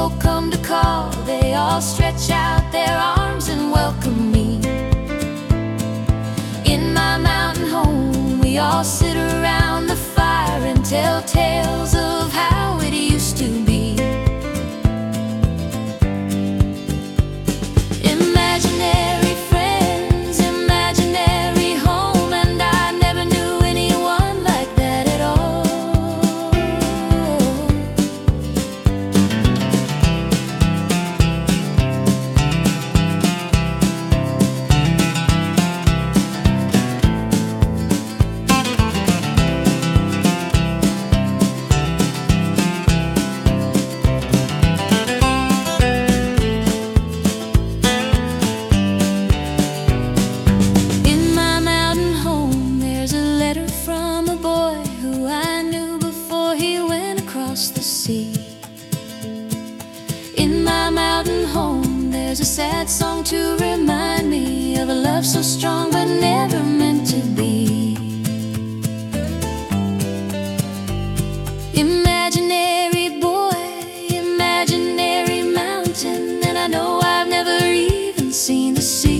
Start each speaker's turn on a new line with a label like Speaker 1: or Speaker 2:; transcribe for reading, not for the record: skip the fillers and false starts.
Speaker 1: folk come to call, they all stretch out their arms and welcome me. In my mountain home, we all sit around the fire and tell tales of how it used to be. Imaginary friends, imaginary home, and I never knew anyone like that at all. From a boy who I knew before he went across the sea. In my mountain home, there's a sad song to remind me of a love so strong but never meant to be. Imaginary boy, imaginary mountain, and I know I've never even seen the sea.